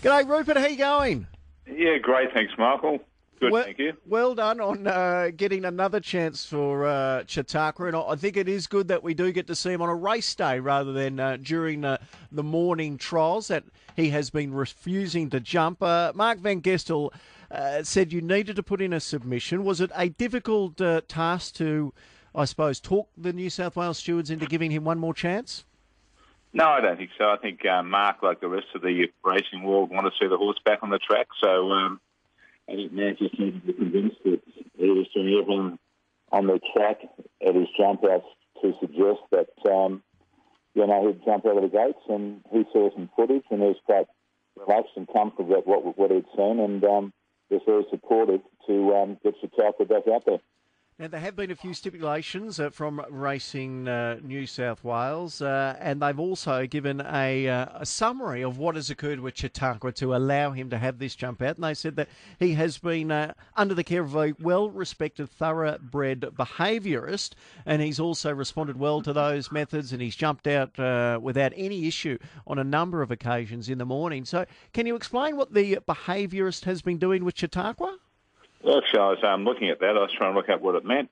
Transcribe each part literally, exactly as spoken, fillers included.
G'day, Rupert. How you going? Yeah, great. Thanks, Michael. Good, well, thank you. Well done on uh, getting another chance for uh, Chautauqua, and I think it is good that we do get to see him on a race day rather than uh, during uh, the morning trials that he has been refusing to jump. Uh, Mark Van Gestel uh, said you needed to put in a submission. Was it a difficult uh, task to, I suppose, talk the New South Wales stewards into giving him one more chance? No, I don't think so. I think uh, Mark, like the rest of the racing world, want to see the horse back on the track. So um, I think Mark just needed to be convinced that he was doing everything on the track at his jump outs to suggest that, um, you know, he'd jump out of the gates, and he saw some footage and he was quite relaxed and comfortable about what, what he'd seen, and um, was very supportive to um, get Chautauqua back out there. Now, there have been a few stipulations uh, from Racing uh, New South Wales, uh, and they've also given a, uh, a summary of what has occurred with Chautauqua to allow him to have this jump out. And they said that he has been uh, under the care of a well-respected, thoroughbred behaviourist, and he's also responded well to those methods, and he's jumped out uh, without any issue on a number of occasions in the morning. So can you explain what the behaviourist has been doing with Chautauqua? Well, actually, I was um, looking at that. I was trying to work out what it meant.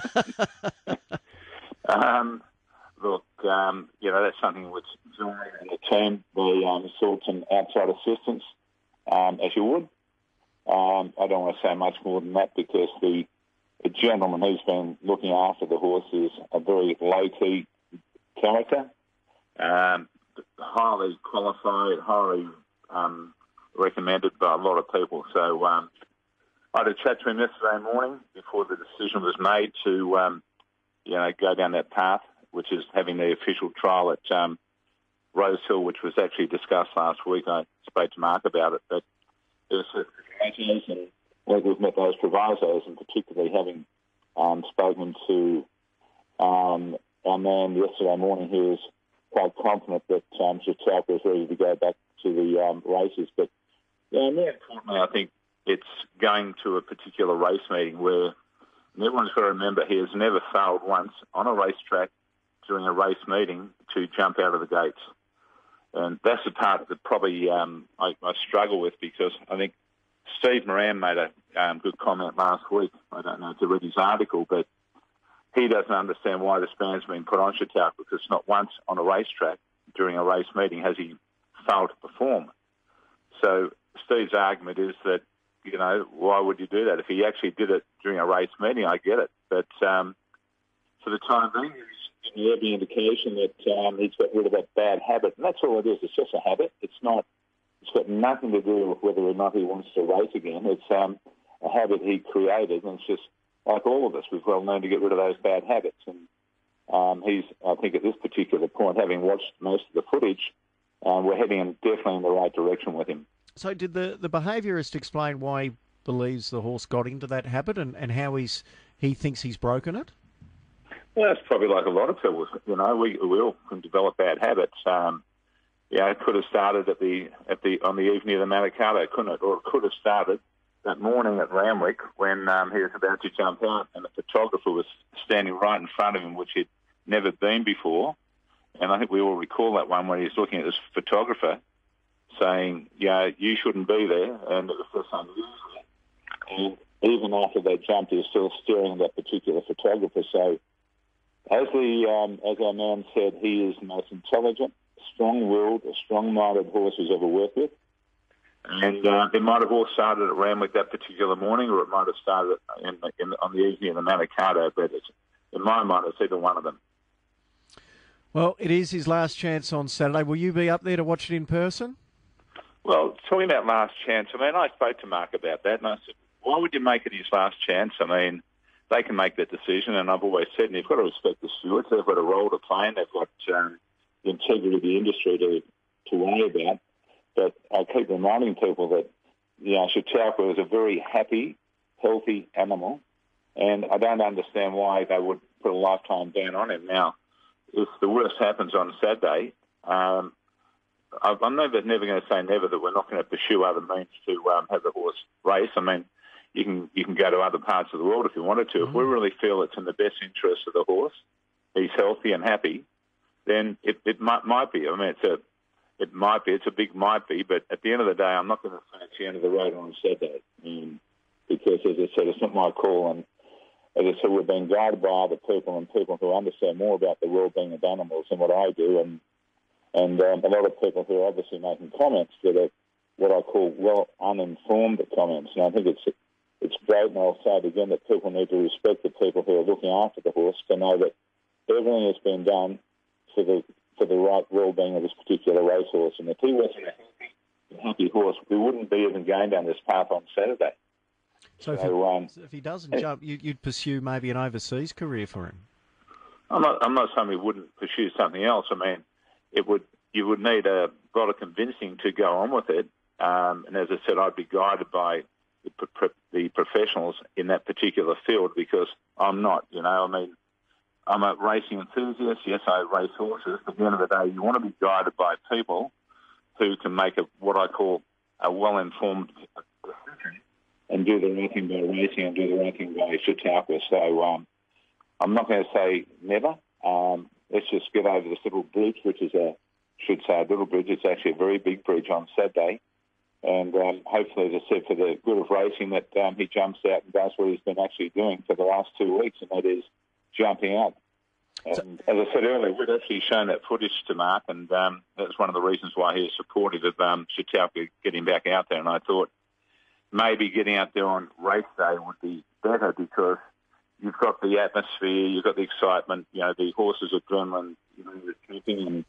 um, look, um, you know, that's something which Zoe and the team, they um, sought some outside assistance, um, as you would. Um, I don't want to say much more than that because the, the gentleman who's been looking after the horse is a very low-key character, um, highly qualified, highly um, recommended by a lot of people. So, um, I had a chat to him yesterday morning before the decision was made to, um, you know, go down that path, which is having the official trial at um, Rose Hill, which was actually discussed last week. I spoke to Mark about it, but there were certain provisos, and well, we've met those provisos, and particularly having um, spoken to um, our man yesterday morning, he was quite confident that um, Chautauqua was ready to go back to the um, races. But yeah, more importantly, I think it's going to a particular race meeting where, and everyone's got to remember, he has never failed once on a racetrack during a race meeting to jump out of the gates. And that's the part that probably um, I, I struggle with, because I think Steve Moran made a um, good comment last week. I don't know if you read his article, but he doesn't understand why this ban's been put on Chautauqua, because not once on a racetrack during a race meeting has he failed to perform. So Steve's argument is that, you know, why would you do that? If he actually did it during a race meeting, I get it. But um, for the time being, he's giving every indication that um, he's got rid of that bad habit. And that's all it is. It's just a habit. It's not. It's got nothing to do with whether or not he wants to race again. It's um, a habit he created, and it's just like all of us. We've well known to get rid of those bad habits. And um, he's, I think, at this particular point, having watched most of the footage, um, we're heading in definitely in the right direction with him. So did the, the behaviourist explain why he believes the horse got into that habit, and, and how he's he thinks he's broken it? Well, it's probably like a lot of people. You know, we, we all can develop bad habits. Um, yeah, it could have started at the at the on the evening of the Manikato, couldn't it? Or it could have started that morning at Randwick when um, he was about to jump out, and the photographer was standing right in front of him, which he'd never been before. And I think we all recall that one when he was looking at this photographer, saying, yeah, you shouldn't be there, and it was just unusual. And even after they jumped, he was still staring at that particular photographer. So, as the um, as our man said, he is the most intelligent, strong-willed, strong-minded horse he's ever worked with. And uh, it might have all started at Randwick that particular morning, or it might have started in, in, on the evening of the Manikato, but it's, in my mind, it's either one of them. Well, it is his last chance on Saturday. Will you be up there to watch it in person? Well, talking about last chance, I mean, I spoke to Mark about that, and I said, why would you make it his last chance? I mean, they can make that decision, and I've always said, and you've got to respect the stewards. They've got a role to play, and they've got um, the integrity of the industry to, to worry about. But I keep reminding people that, you know, Chautauqua was a very happy, healthy animal, and I don't understand why they would put a lifetime ban on him. Now, if the worst happens on Saturday, um, I'm never, never going to say never that we're not going to pursue other means to um, have the horse race. I mean, you can you can go to other parts of the world if you wanted to. Mm-hmm. If we really feel it's in the best interest of the horse, he's healthy and happy, then it, it might might be. I mean, it's a it might be. It's a big might be, but at the end of the day, I'm not going to say it's the end of the road on Saturday, um, because, as I said, it's not my call. And as I said, we're being guided by other people and people who understand more about the well-being of animals than what I do, and and um, a lot of people who are obviously making comments that are what I call well uninformed comments. And I think it's it's great, and I'll say it again, that people need to respect the people who are looking after the horse to know that everything has been done for the for the right well-being of this particular racehorse. And if he wasn't a happy, happy horse, we wouldn't be even going down this path on Saturday. So, so if, he, um, if he doesn't it, jump, you, you'd pursue maybe an overseas career for him? I'm not, I'm not saying we wouldn't pursue something else. I mean, it would you would need a lot of convincing to go on with it. Um, and as I said, I'd be guided by the, pro- the professionals in that particular field, because I'm not, you know, I mean, I'm a racing enthusiast. Yes, I race horses. But at the end of the day, you want to be guided by people who can make a, what I call a well-informed decision and do the right thing by racing and do the right thing by Chautauqua. So um, I'm not going to say never. Um, let's just get over this little bridge, which is a, should say a little bridge. It's actually a very big bridge on Saturday. And um, hopefully, as I said, for the good of racing, that um, he jumps out and does what he's been actually doing for the last two weeks, and that is jumping out. And as I said earlier, we'd actually shown that footage to Mark, and um, that's one of the reasons why he was supportive of um, Chautauqua getting back out there. And I thought maybe getting out there on race day would be better, because you've got the atmosphere, you've got the excitement, you know, the horses' adrenaline, you know, the trooping, and,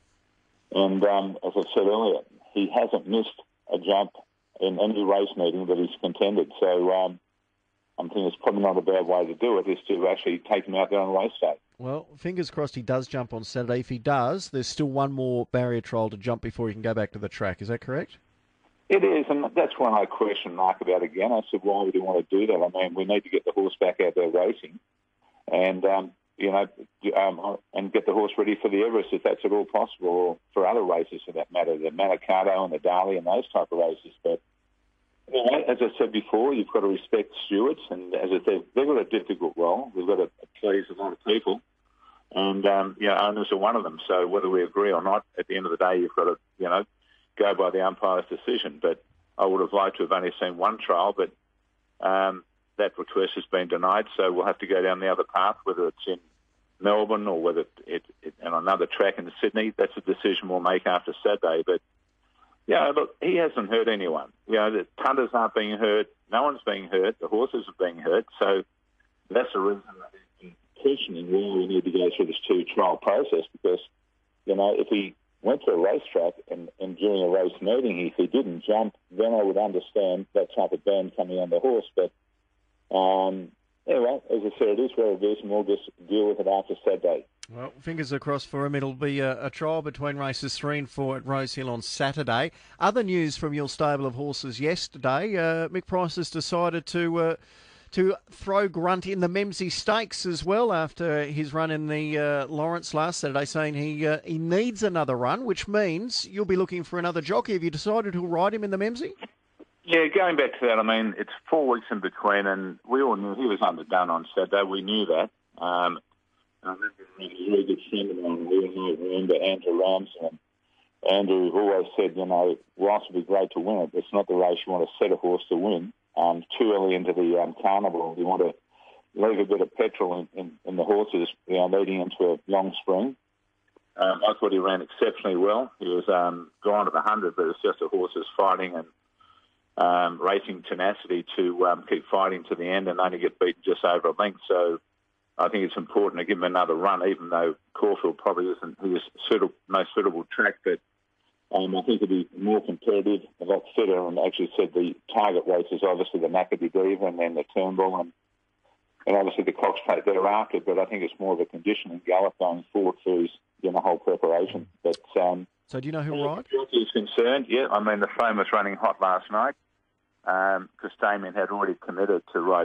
and um, as I said earlier, he hasn't missed a jump in any race meeting that he's contended. So um, I'm thinking it's probably not a bad way to do it, is to actually take him out there on race day. Well, fingers crossed he does jump on Saturday. If he does, there's still one more barrier trial to jump before he can go back to the track. Is that correct? It is, and that's one I questioned Mark about again. I said, why would he want to do that? I mean, we need to get the horse back out there racing and, um, you know, um, and get the horse ready for the Everest, if that's at all possible, or for other races for that matter, the Manikato and the Darley and those type of races. But, you know, as I said before, you've got to respect stewards, and as I said, they've got a difficult role. We've got to please a lot of people. And, um, you know, owners are one of them. So whether we agree or not, at the end of the day, you've got to, you know, go by the umpire's decision. But I would have liked to have only seen one trial, but um, that request has been denied. So we'll have to go down the other path, whether it's in Melbourne or whether it, it on another track in Sydney. That's a decision we'll make after Saturday. But, yeah, look, he hasn't hurt anyone. You know, the punters aren't being hurt. No one's being hurt. The horses are being hurt. So that's the reason that questioning why we need to go through this two-trial process, because, you know, if he went to a racetrack and, and during a race meeting, if he didn't jump, then I would understand that type of ban coming on the horse. But um, anyway, as I said, it is what it is, and we'll just deal with it after Saturday. Well, fingers are crossed for him. It'll be a, a trial between races three and four at Rosehill on Saturday. Other news from your stable of horses yesterday, uh, Mick Price has decided to... Uh, to throw Grunt in the Memsie Stakes as well after his run in the uh, Lawrence last Saturday, saying he uh, he needs another run, which means you'll be looking for another jockey. Have you decided who'll ride him in the Memsie? Yeah, going back to that, I mean, it's four weeks in between, and we all knew he was underdone on Saturday. We knew that. Um, I remember a really good friend of mine, we all know, remember Andrew Ramsden. Andrew always said, you know, whilst it would be great to win it, it's not the race you want to set a horse to win. Um, too early into the um, carnival, you want to leave a bit of petrol in, in, in the horses, you know, leading into a long spring. Um, I thought he ran exceptionally well. He was um, gone at one hundred, but it's just the horses fighting and um, racing tenacity to um, keep fighting to the end and only get beaten just over a length. So I think it's important to give him another run, even though Caulfield probably isn't his suitable, most suitable track, but Um, I think it'll be more competitive, a lot fitter, and actually said the target race is obviously the Maccabee Diva and then the Turnbull and, and obviously the Cox Plate thereafter, but I think it's more of a conditioning gallop going forward for his, you know, whole preparation. But um, So do you know who'll ride? As is concerned, yeah, I mean, the flame was running hot last night because um, Damien had already committed to ride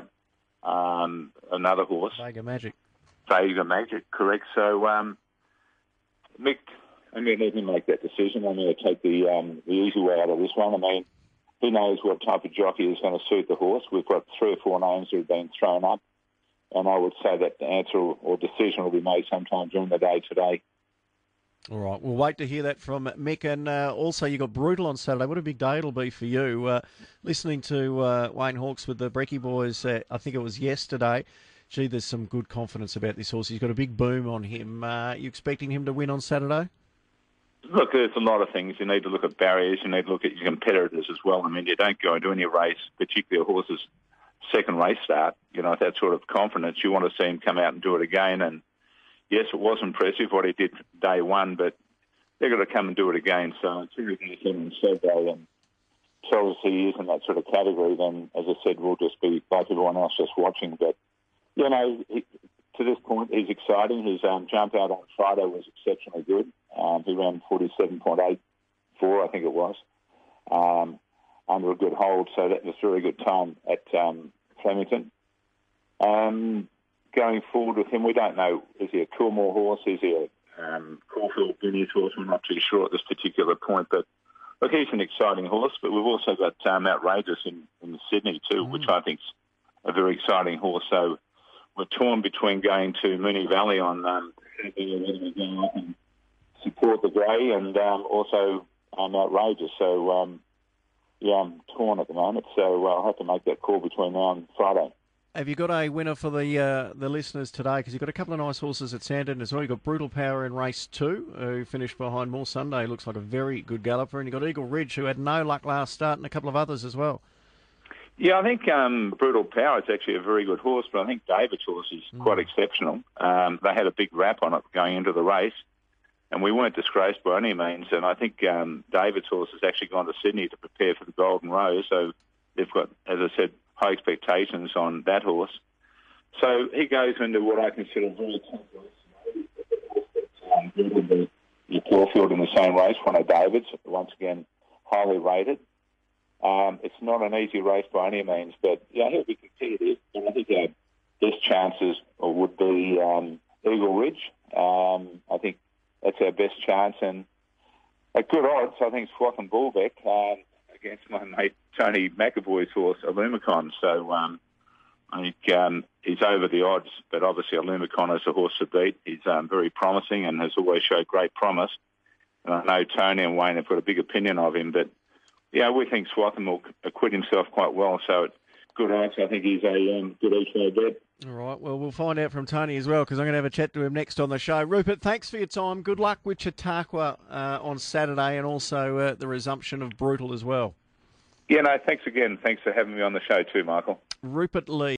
um, another horse. Vega Magic. Vega Magic, correct. So um, Mick... I'm going to let him make that decision. I'm going to take the um, the easy way out of this one. I mean, who knows what type of jockey is going to suit the horse? We've got three or four names that have been thrown up, and I would say that the answer or decision will be made sometime during the day today. All right, we'll wait to hear that from Mick. And uh, also, you got Brutal on Saturday. What a big day it'll be for you. Uh, listening to uh, Wayne Hawkes with the Brecky boys, uh, I think it was yesterday. Gee, there's some good confidence about this horse. He's got a big boom on him. Uh, you expecting him to win on Saturday? Look, there's a lot of things. You need to look at barriers. You need to look at your competitors as well. I mean, you don't go into any race, particularly a horse's second race start, you know, with that sort of confidence. You want to see him come out and do it again. And yes, it was impressive what he did day one, but they've got to come and do it again. So until we get him on Saturday and tell us he is in that sort of category, then, as I said, we'll just be like everyone else just watching. But, you know, he, to this point, he's exciting. His um, jump out on Friday was exceptionally good. Um, he ran forty-seven point eight four, I think it was, um, under a good hold. So that was a very good time at um, Flemington. Um, going forward with him, we don't know. Is he a Coolmore horse? Is he a um, Caulfield Guineas horse? We're not too sure at this particular point. But, look, he's an exciting horse. But we've also got um, Outrageous in, in Sydney too, mm. which I think's a very exciting horse. So we're torn between going to Moonee Valley on um, and support the grey and um, also um, Outrageous. So, um, yeah, I'm torn at the moment. So uh, I'll have to make that call between now and Friday. Have you got a winner for the uh, the listeners today? Because you've got a couple of nice horses at Sandown as well. You've got Brutal Power in race two, who finished behind More Sunday. Looks like a very good galloper. And you've got Eagle Ridge, who had no luck last start, and a couple of others as well. Yeah, I think um, Brutal Power is actually a very good horse, but I think David's horse is mm. quite exceptional. Um, they had a big rap on it going into the race, and we weren't disgraced by any means. And I think um, David's horse has actually gone to Sydney to prepare for the Golden Rose, so they've got, as I said, high expectations on that horse. So he goes into what I consider very tough race. Um, the, the Caulfield in the same race, one of David's, once again, highly rated. Um, it's not an easy race by any means, but yeah, he'll be competitive. And I think our best chances would be um, Eagle Ridge. Um, I think that's our best chance. And at good odds, I think Swath and Bullbeck um, against my mate Tony McAvoy's horse, Illumicon. So um, I think um, he's over the odds, but obviously Illumicon is a horse to beat. He's um, very promising and has always showed great promise. And I know Tony and Wayne have got a big opinion of him, but yeah, we think Swatham will acquit himself quite well. So at good odds, I think he's a um, good each-way bet. All right, well, we'll find out from Tony as well, because I'm going to have a chat to him next on the show. Rupert, thanks for your time. Good luck with Chautauqua uh, on Saturday, and also uh, the resumption of Brutal as well. Yeah, no, thanks again. Thanks for having me on the show too, Michael. Rupert Lee.